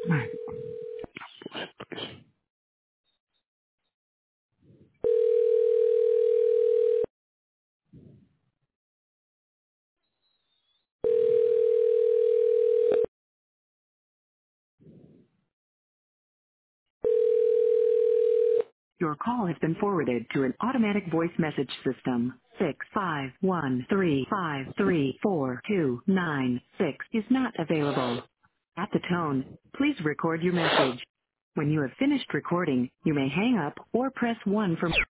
Your call has been forwarded to an automatic voice message system. 651353429 is not available. At the tone, please record your message. When you have finished recording, you may hang up or press 1 for